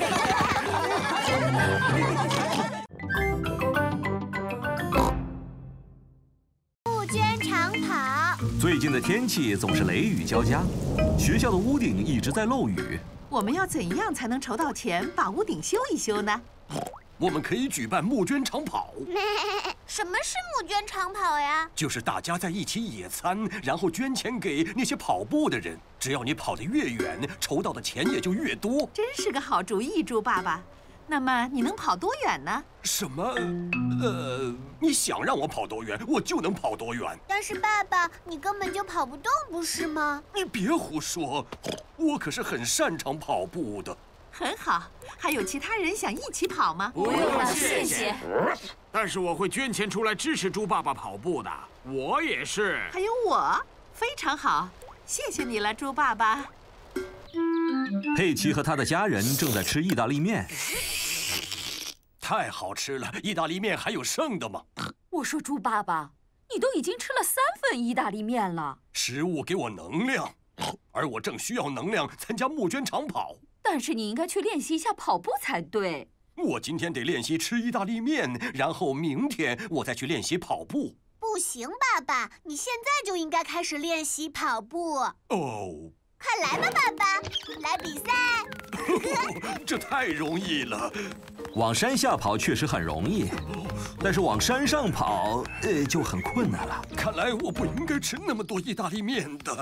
募捐长跑。 最近的天气总是雷雨交加，学校的屋顶一直在漏雨。 我们要怎样才能筹到钱把屋顶修一修呢？ 我们可以举办募捐长跑。 什么是募捐长跑呀？ 就是大家在一起野餐，然后捐钱给那些跑步的人。只要你跑得越远，筹到的钱也就越多。 真是个好主意，猪爸爸。那么你能跑多远呢？ 什么？你想让我跑多远，我就能跑多远。 但是爸爸，你根本就跑不动，不是吗？ 你别胡说，我可是很擅长跑步的。 很好，还有其他人想一起跑吗？ 不用了，谢谢。但是我会捐钱出来支持猪爸爸跑步的，我也是。 还有我，非常好，谢谢你了，猪爸爸。 佩奇和他的家人正在吃意大利面。 太好吃了，意大利面还有剩的吗？ 我说猪爸爸，你都已经吃了3份意大利面了。 食物给我能量，而我正需要能量参加募捐长跑。 但是你应该去练习一下跑步才对。 我今天得练习吃意大利面，然后明天我再去练习跑步。 不行，爸爸，你现在就应该开始练习跑步。 哦， 快来吧，爸爸，来比赛。 这太容易了。 往山下跑确实很容易，但是往山上跑，就很困难了。 看来我不应该吃那么多意大利面的。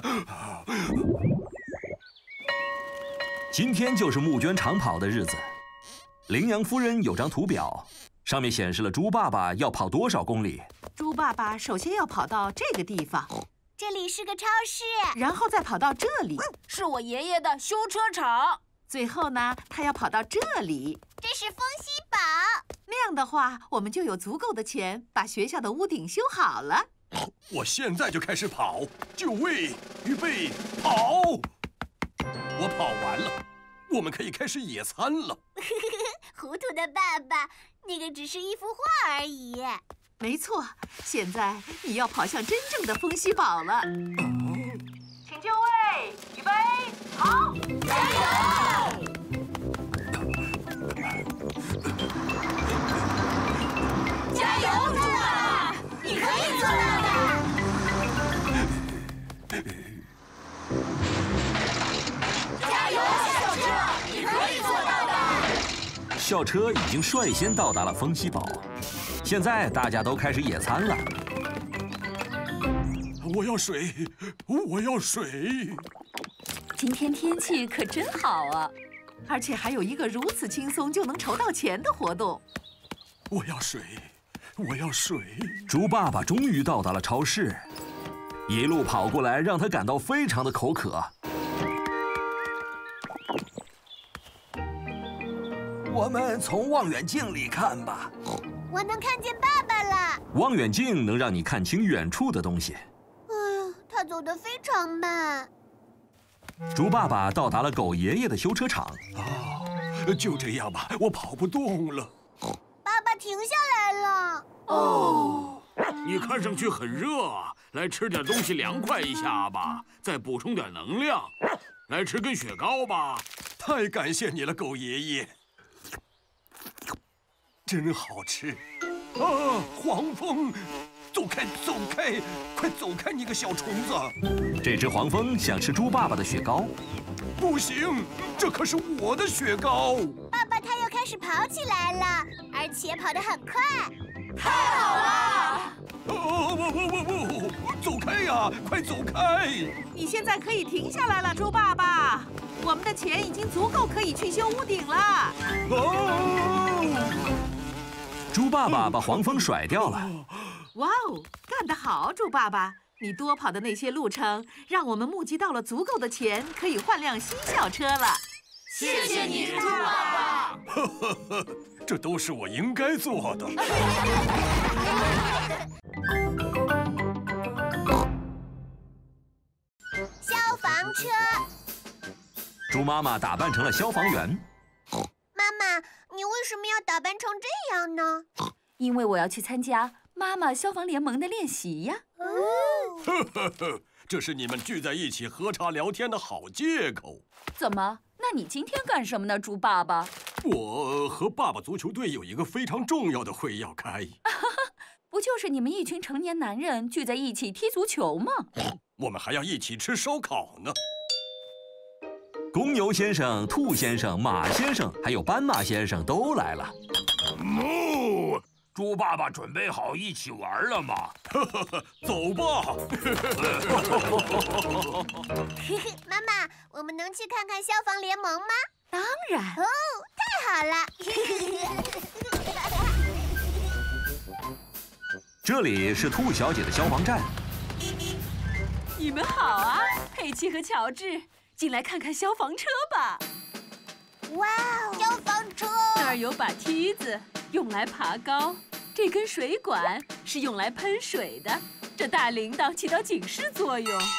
今天就是募捐长跑的日子。羚羊夫人有张图表，上面显示了猪爸爸要跑多少公里。 猪爸爸首先要跑到这个地方， 这里是个超市， 然后再跑到这里， 是我爷爷的修车厂。 最后呢，他要跑到这里， 这是风息堡。 那样的话，我们就有足够的钱把学校的屋顶修好了。 我现在就开始跑，就位，预备，跑！我跑完了，我们可以开始野餐了。 糊涂的爸爸，那个只是一幅画而已。 没错，现在你要跑向真正的风息堡了。 请就位，预备，好，加油！ 加油，猪爸爸，你可以做到的！加油，校车，你可以做到的！ 校车已经率先到达了风息堡，现在大家都开始野餐了。 我要水，我要水！ 今天天气可真好啊， 而且还有一个如此轻松就能筹到钱的活动。 我要水，我要水！ 猪爸爸终于到达了超市，一路跑过来，让他感到非常的口渴。 我们从望远镜里看吧。 我能看见爸爸了。 望远镜能让你看清远处的东西。 他走得非常慢。 猪爸爸到达了狗爷爷的修车厂。 就这样吧，我跑不动了。 爸爸停下来了。 哦，你看上去很热啊，来吃点东西凉快一下吧，再补充点能量。来吃根雪糕吧。 太感谢你了，狗爷爷。真好吃。啊，黄蜂！走开，走开，快走开，你个小虫子！ 这只黄蜂想吃猪爸爸的雪糕。 不行，这可是我的雪糕。 爸爸他又开始跑起来了，而且跑得很快。 太好了！ 不，走开呀，快走开！ 你现在可以停下来了，猪爸爸。我们的钱已经足够可以去修屋顶了。 猪爸爸把黄蜂甩掉了。 哇哦，干得好，猪爸爸！你多跑的那些路程，让我们募集到了足够的钱，可以换辆新校车了。 谢谢你，猪爸爸。 这都是我应该做的。 消防车。 猪妈妈打扮成了消防员。 妈妈，你为什么要打扮成这样呢？ 因为我要去参加妈妈消防联盟的练习呀。 呵呵呵，这是你们聚在一起喝茶聊天的好借口。 怎么？那你今天干什么呢，猪爸爸？ 我和爸爸足球队有一个非常重要的会要开。 不就是你们一群成年男人聚在一起踢足球吗？ 我们还要一起吃烧烤呢。 公牛先生、兔先生、马先生，还有斑马先生都来了。 哦，猪爸爸准备好一起玩了吗？ 走吧。 妈妈，我们能去看看消防联盟吗？ 当然。 哦，太好了。 这里是兔小姐的消防站。 你们好啊，佩奇和乔治，进来看看消防车吧。 哇哦，消防车！ 那儿有把梯子，用来爬高；这根水管是用来喷水的；这大铃铛起到警示作用。叮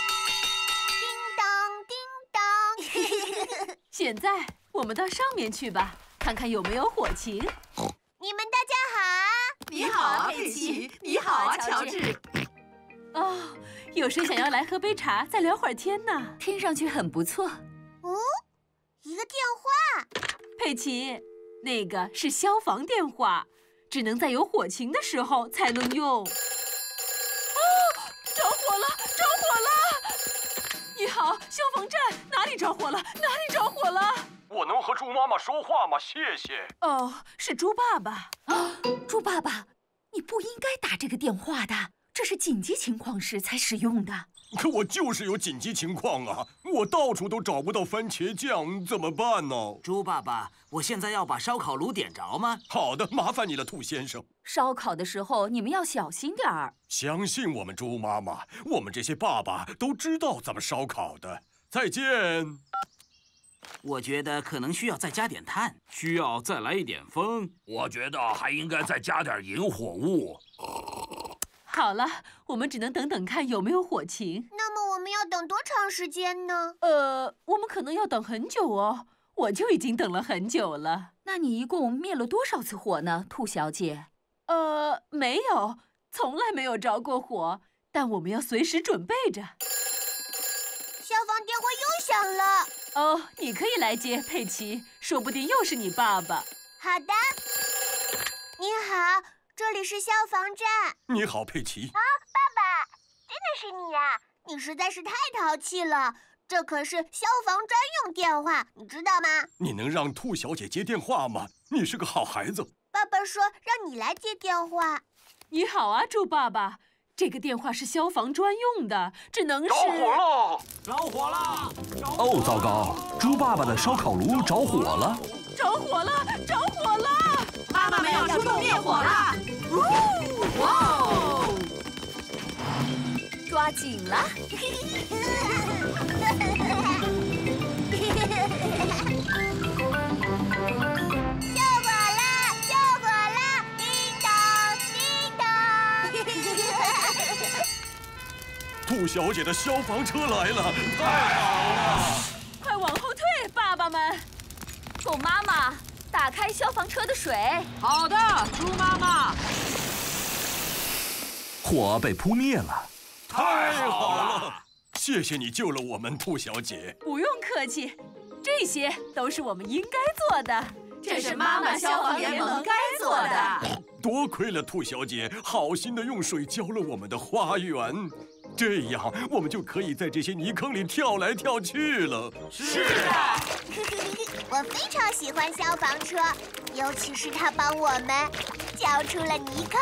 当叮当。 现在我们到上面去吧，看看有没有火情。 你们大家好啊！ 你好啊，佩奇！你好啊，乔治！ 哦，有谁想要来喝杯茶，再聊会儿天呢？ 听上去很不错。 哦，一个电话。 佩奇，那个是消防电话，只能在有火情的时候才能用。哦，着火了！着火了！你好，消防站，哪里着火了？哪里着火了？ 我能和猪妈妈说话吗？谢谢。 哦，是猪爸爸。 猪爸爸，你不应该打这个电话的，这是紧急情况时才使用的。 可我就是有紧急情况啊！我到处都找不到番茄酱，怎么办呢？ 猪爸爸，我现在要把烧烤炉点着吗？ 好的，麻烦你了，兔先生。 烧烤的时候你们要小心点儿。 相信我们，猪妈妈，我们这些爸爸都知道怎么烧烤的。再见。 我觉得可能需要再加点炭， 需要再来一点风。我觉得还应该再加点引火物。 好了，我们只能等等看有没有火情。 那么我们要等多长时间呢？ 我们可能要等很久哦。我就已经等了很久了。 那你一共灭了多少次火呢，兔小姐？ 没有，从来没有着过火，但我们要随时准备着。 消防电话又响了。 哦，你可以来接，佩奇，说不定又是你爸爸。 好的。你好，这里是消防站。 你好，佩奇。 啊，爸爸，真的是你呀！你实在是太淘气了。这可是消防专用电话，你知道吗？ 你能让兔小姐接电话吗？你是个好孩子。 爸爸说让你来接电话。 你好啊，猪爸爸。这个电话是消防专用的，只能是…… 着火了！ 着火了！ 哦，糟糕！猪爸爸的烧烤炉着火了！ 着火了！着火了！ 妈妈们要出动灭火了！ 哇哦！抓紧了！ 救火了！救火了！叮当叮当！ 兔小姐的消防车来了，太好了！ 快往后退，爸爸们！ 狗妈妈，打开消防车的水。 好的，猪妈妈。 火被扑灭了。 太好了！谢谢你救了我们，兔小姐。 不用客气，这些都是我们应该做的。 这是妈妈消防联盟该做的。 多亏了兔小姐好心的用水浇了我们的花园，这样我们就可以在这些泥坑里跳来跳去了。 是的。 我非常喜欢消防车，尤其是它帮我们浇出了泥坑。